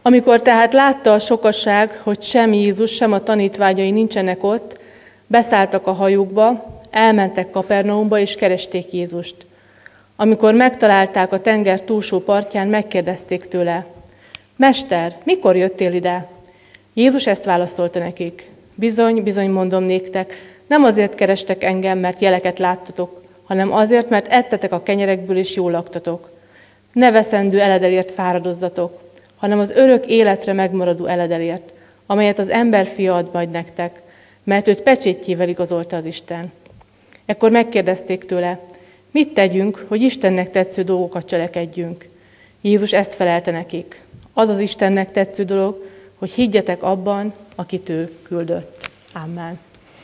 Amikor tehát látta a sokaság, hogy sem Jézus, sem a tanítványai nincsenek ott, beszálltak a hajókba, elmentek Kapernaumba és keresték Jézust. Amikor megtalálták a tenger túlsó partján, megkérdezték tőle: Mester, mikor jöttél ide? Jézus ezt válaszolta nekik: Bizony, bizony mondom néktek, nem azért kerestek engem, mert jeleket láttatok, hanem azért, mert ettetek a kenyerekből és jól laktatok. Ne veszendő eledelért fáradozzatok, hanem az örök életre megmaradó eledelért, amelyet az emberfia ad majd nektek, mert őt pecsétjével igazolta az Isten. Ekkor megkérdezték tőle: Mit tegyünk, hogy Istennek tetsző dolgokat cselekedjünk? Jézus ezt felelte nekik: Az az Istennek tetsző dolog, hogy higgyetek abban, akit ő küldött. Amen.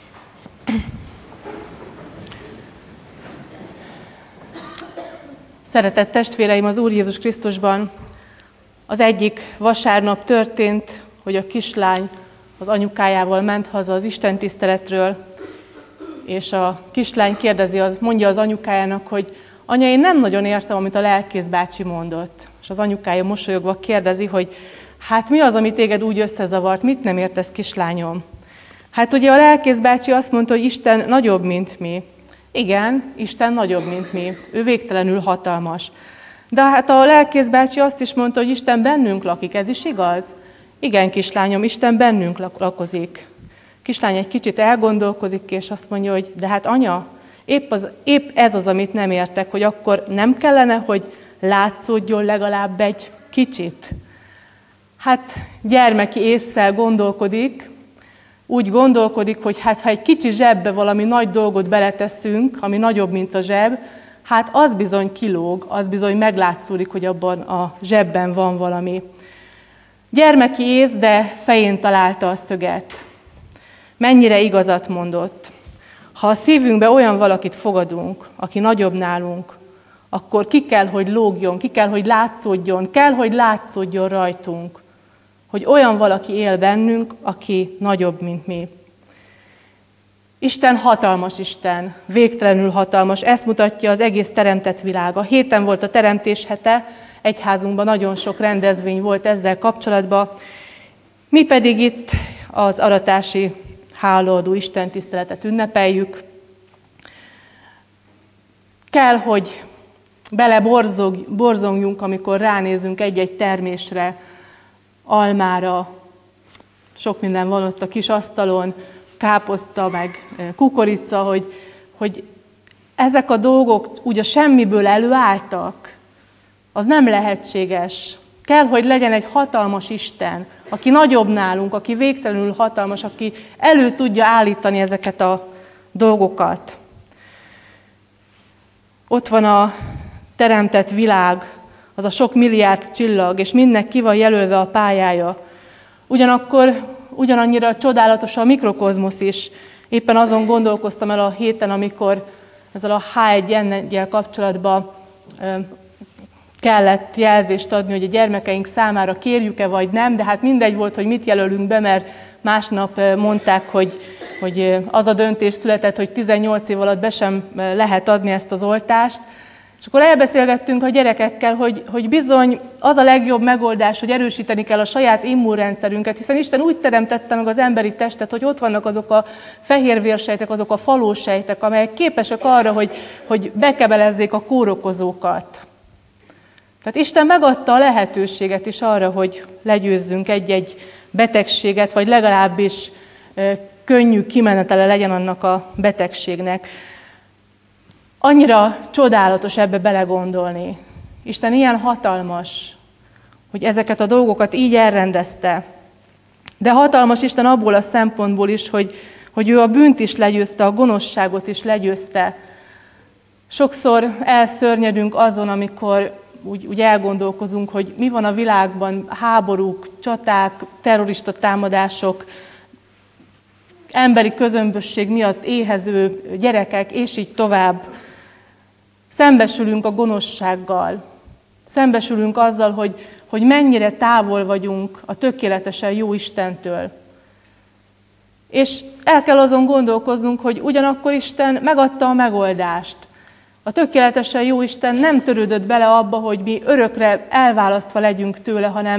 Szeretett testvéreim az Úr Jézus Krisztusban, az egyik vasárnap történt, hogy a kislány az anyukájával ment haza az istentiszteletről, és a kislány mondja az anyukájának, hogy anya, én nem nagyon értem, amit a lelkész bácsi mondott. És az anyukája mosolyogva kérdezi, hogy hát mi az, ami téged úgy összezavart, mit nem értesz, kislányom? Hát ugye a lelkész bácsi azt mondta, hogy Isten nagyobb, mint mi. Igen, Isten nagyobb, mint mi. Ő végtelenül hatalmas. De hát a lelkész bácsi azt is mondta, hogy Isten bennünk lakik. Ez is igaz? Igen, kislányom, Isten bennünk lakozik. Kislány egy kicsit elgondolkozik, és azt mondja, hogy de hát anya, épp ez az, amit nem értek, hogy akkor nem kellene, hogy látszódjon legalább egy kicsit. Hát gyermeki ésszel gondolkodik, úgy gondolkodik, hogy hát ha egy kicsi zsebbe valami nagy dolgot beleteszünk, ami nagyobb, mint a zseb, hát az bizony kilóg, az bizony meglátszódik, hogy abban a zsebben van valami. Gyermeki ész, de fején találta a szöget. Mennyire igazat mondott. Ha a szívünkbe olyan valakit fogadunk, aki nagyobb nálunk, akkor ki kell, hogy lógjon, ki kell, hogy látszódjon rajtunk, hogy olyan valaki él bennünk, aki nagyobb, mint mi. Isten hatalmas Isten, végtelenül hatalmas, ezt mutatja az egész teremtett világa. Héten volt a teremtés hete, egyházunkban nagyon sok rendezvény volt ezzel kapcsolatban. Mi pedig itt az aratási hálaadó istentiszteletet ünnepeljük. Kell, hogy beleborzongjunk, amikor ránézünk egy-egy termésre, almára, sok minden van ott a kis asztalon, káposzta, meg kukorica, hogy ezek a dolgok úgy a semmiből előálltak, az nem lehetséges. Kell, hogy legyen egy hatalmas Isten, aki nagyobb nálunk, aki végtelenül hatalmas, aki elő tudja állítani ezeket a dolgokat. Ott van a teremtett világ, az a sok milliárd csillag, és mindnek ki van jelölve a pályája. Ugyanakkor ugyanannyira csodálatos a mikrokozmosz is. Éppen azon gondolkoztam el a héten, amikor ezzel a H1N1-jel kapcsolatban kellett jelzést adni, hogy a gyermekeink számára kérjük-e vagy nem, de hát mindegy volt, hogy mit jelölünk be, mert másnap mondták, hogy az a döntés született, hogy 18 év alatt be sem lehet adni ezt az oltást. És akkor elbeszélgettünk a gyerekekkel, hogy bizony az a legjobb megoldás, hogy erősíteni kell a saját immunrendszerünket, hiszen Isten úgy teremtette meg az emberi testet, hogy ott vannak azok a fehérvérsejtek, azok a falósejtek, amelyek képesek arra, hogy bekebelezzék a kórokozókat. Tehát Isten megadta a lehetőséget is arra, hogy legyőzzünk egy-egy betegséget, vagy legalábbis könnyű kimenetele legyen annak a betegségnek. Annyira csodálatos ebbe belegondolni. Isten ilyen hatalmas, hogy ezeket a dolgokat így elrendezte. De hatalmas Isten abból a szempontból is, hogy ő a bűnt is legyőzte, a gonoszságot is legyőzte. Sokszor elszörnyedünk azon, amikor úgy elgondolkozunk, hogy mi van a világban, háborúk, csaták, terrorista támadások, emberi közömbösség miatt éhező gyerekek, és így tovább. Szembesülünk a gonoszsággal, szembesülünk azzal, hogy mennyire távol vagyunk a tökéletesen jó Istentől. És el kell azon gondolkoznunk, hogy ugyanakkor Isten megadta a megoldást. A tökéletesen jó Isten nem törődött bele abba, hogy mi örökre elválasztva legyünk tőle, hanem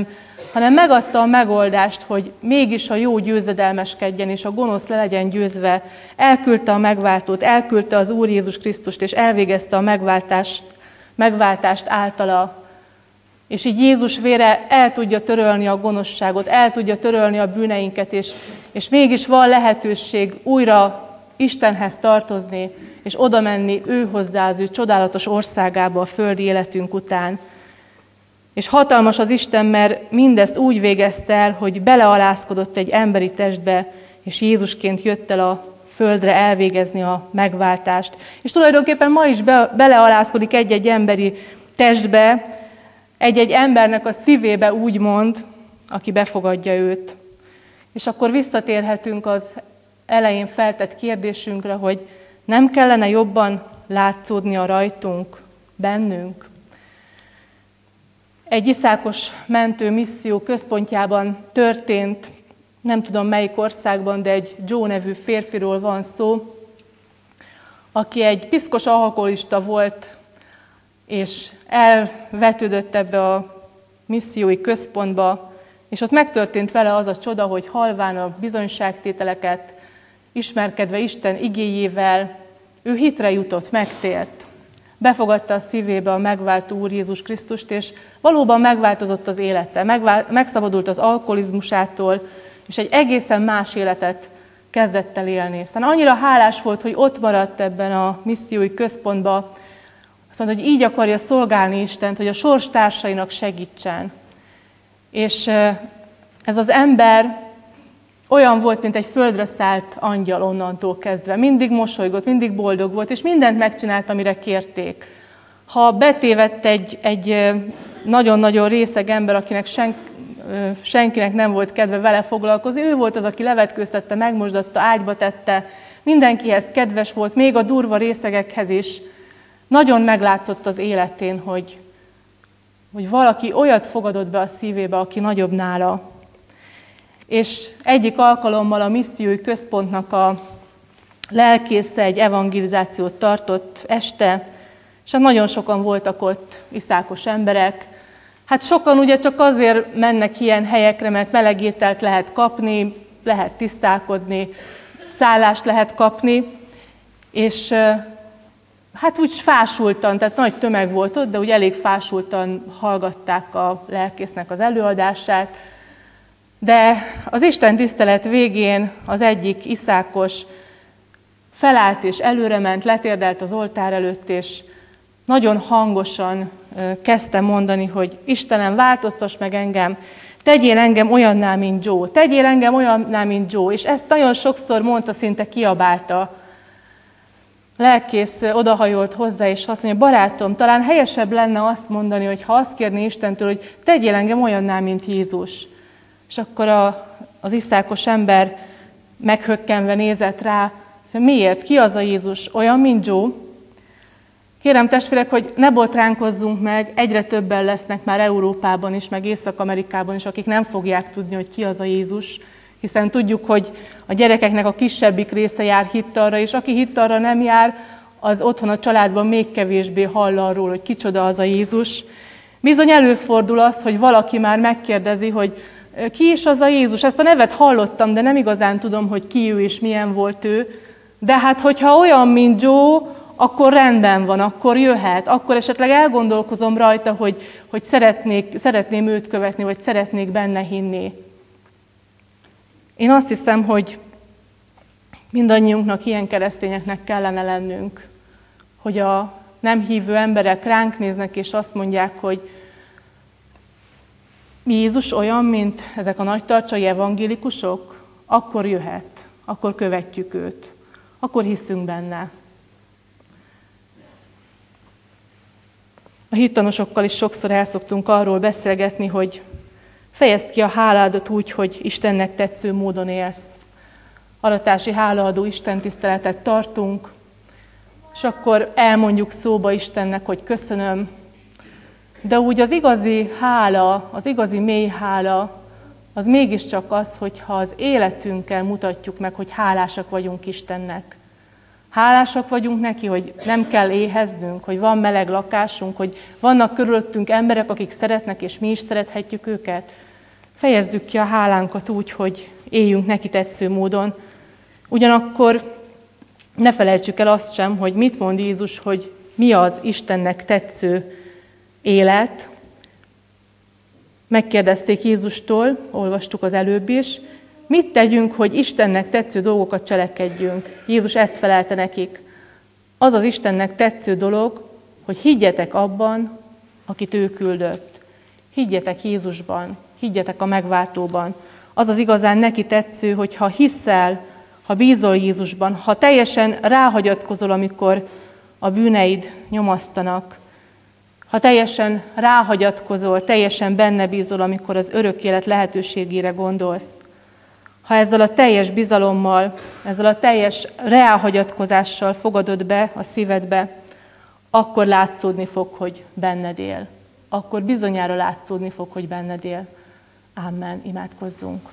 hanem megadta a megoldást, hogy mégis a jó győzedelmeskedjen, és a gonosz le legyen győzve. Elküldte a megváltót, elküldte az Úr Jézus Krisztust, és elvégezte a megváltást általa. És így Jézus vére el tudja törölni a gonoszságot, el tudja törölni a bűneinket, és mégis van lehetőség újra Istenhez tartozni, és oda menni ő hozzá az ő csodálatos országába a földi életünk után. És hatalmas az Isten, mert mindezt úgy végezte el, hogy belealázkodott egy emberi testbe, és Jézusként jött el a földre elvégezni a megváltást. És tulajdonképpen ma is belealázkodik egy-egy emberi testbe, egy-egy embernek a szívébe úgymond, aki befogadja őt. És akkor visszatérhetünk az elején feltett kérdésünkre, hogy nem kellene jobban látszódnia rajtunk, bennünk? Egy iszákos mentő misszió központjában történt, nem tudom melyik országban, de egy Joe nevű férfiról van szó, aki egy piszkos alkoholista volt, és elvetődött ebbe a missziói központba, és ott megtörtént vele az a csoda, hogy halván a bizonyságtételeket, ismerkedve Isten igéjével, ő hitre jutott, megtért. Befogadta a szívébe a megváltó Úr Jézus Krisztust, és valóban megváltozott az élete, megszabadult az alkoholizmusától, és egy egészen más életet kezdett el élni. Aztán annyira hálás volt, hogy ott maradt ebben a missziói központban, azt mondta, hogy így akarja szolgálni Istent, hogy a sorstársainak segítsen. És ez az ember olyan volt, mint egy földre szállt angyal onnantól kezdve. Mindig mosolygott, mindig boldog volt, és mindent megcsinált, amire kérték. Ha betévedt egy nagyon-nagyon részeg ember, akinek senkinek nem volt kedve vele foglalkozni, ő volt az, aki levetkőztette, megmosdatta, ágyba tette, mindenkihez kedves volt, még a durva részegekhez is. Nagyon meglátszott az életén, hogy valaki olyat fogadott be a szívébe, aki nagyobb nála. És egyik alkalommal a missziói központnak a lelkésze egy evangelizációt tartott este, és hát nagyon sokan voltak ott iszákos emberek. Hát sokan ugye csak azért mennek ilyen helyekre, mert meleg ételt lehet kapni, lehet tisztálkodni, szállást lehet kapni, és hát úgy fásultan, tehát nagy tömeg volt ott, de úgy elég fásultan hallgatták a lelkésznek az előadását. De az Isten tisztelet végén az egyik iszákos felállt és előrement, letérdelt az oltár előtt, és nagyon hangosan kezdte mondani, hogy Istenem, változtass meg engem, tegyél engem olyanná, mint Joe, tegyél engem olyanná, mint Joe. És ezt nagyon sokszor mondta, szinte kiabálta. Lelkész odahajolt hozzá, és azt mondja, barátom, talán helyesebb lenne azt mondani, hogy ha azt kérni Istentől, hogy tegyél engem olyanná, mint Jézus. És akkor az iszákos ember meghökkenve nézett rá, szóval miért? Ki az a Jézus? Olyan, mint Joe? Kérem testvérek, hogy ne botránkozzunk meg, egyre többen lesznek már Európában is, meg Észak-Amerikában is, akik nem fogják tudni, hogy ki az a Jézus, hiszen tudjuk, hogy a gyerekeknek a kisebbik része jár hittalra, és aki hittalra nem jár, az otthon a családban még kevésbé hall arról, hogy kicsoda az a Jézus. Bizony előfordul az, hogy valaki már megkérdezi, hogy ki is az a Jézus? Ezt a nevet hallottam, de nem igazán tudom, hogy ki ő és milyen volt ő. De hát, hogyha olyan, mint Joe, akkor rendben van, akkor jöhet, akkor esetleg elgondolkozom rajta, hogy szeretném őt követni, vagy szeretnék benne hinni. Én azt hiszem, hogy mindannyiunknak ilyen keresztényeknek kellene lennünk, hogy a nem hívő emberek ránk néznek, és azt mondják, hogy Jézus olyan, mint ezek a nagytarcsai evangélikusok, akkor jöhet, akkor követjük őt, akkor hiszünk benne. A hittanosokkal is sokszor el szoktunk arról beszélgetni, hogy fejezd ki a háládat úgy, hogy Istennek tetsző módon élsz. Aratási hálaadó istentiszteletet tartunk, és akkor elmondjuk szóba Istennek, hogy köszönöm. De úgy az igazi hála, az igazi mély hála, az mégiscsak az, hogyha az életünkkel mutatjuk meg, hogy hálásak vagyunk Istennek. Hálásak vagyunk neki, hogy nem kell éheznünk, hogy van meleg lakásunk, hogy vannak körülöttünk emberek, akik szeretnek, és mi is szerethetjük őket. fejezzük ki a hálánkat úgy, hogy éljünk neki tetsző módon. Ugyanakkor ne felejtsük el azt sem, hogy mit mond Jézus, hogy mi az Istennek tetsző élet. Megkérdezték Jézustól, olvastuk az előbb is, mit tegyünk, hogy Istennek tetsző dolgokat cselekedjünk. Jézus ezt felelte nekik. Az az Istennek tetsző dolog, hogy higgyetek abban, akit ő küldött. Higgyetek Jézusban, higgyetek a megváltóban. Az az igazán neki tetsző, hogy ha hiszel, ha bízol Jézusban, ha teljesen ráhagyatkozol, amikor a bűneid nyomasztanak, ha teljesen ráhagyatkozol, teljesen benne bízol, amikor az örök élet lehetőségére gondolsz, ha ezzel a teljes bizalommal, ezzel a teljes ráhagyatkozással fogadod be a szívedbe, akkor látszódni fog, hogy benned él. Akkor bizonyára látszódni fog, hogy benned él. Amen. Imádkozzunk.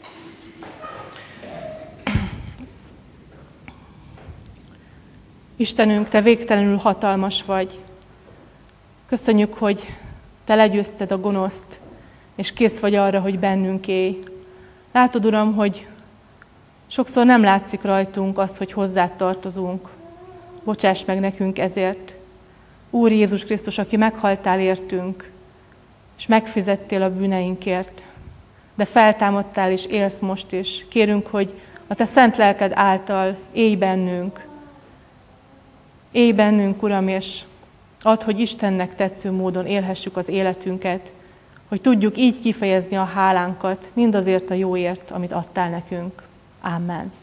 Istenünk, Te végtelenül hatalmas vagy. Köszönjük, hogy Te legyőzted a gonoszt, és kész vagy arra, hogy bennünk élj. Látod, Uram, hogy sokszor nem látszik rajtunk az, hogy hozzád tartozunk. Bocsáss meg nekünk ezért. Úr Jézus Krisztus, aki meghaltál értünk, és megfizettél a bűneinkért, de feltámadtál és élsz most is. Kérünk, hogy a Te szent lelked által élj bennünk. Élj bennünk, Uram, és add, hogy Istennek tetsző módon élhessük az életünket, hogy tudjuk így kifejezni a hálánkat mindazért a jóért, amit adtál nekünk. Amen.